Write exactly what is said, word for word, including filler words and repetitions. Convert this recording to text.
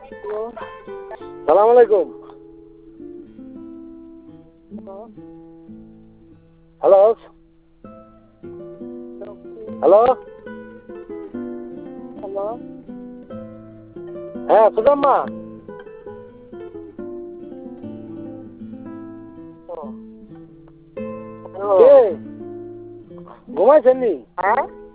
সালাম আলাইকুম। Hello hello hello হ্যাঁ সুদাম্মা কে ঘুমাইছেন নি? হ্যাঁ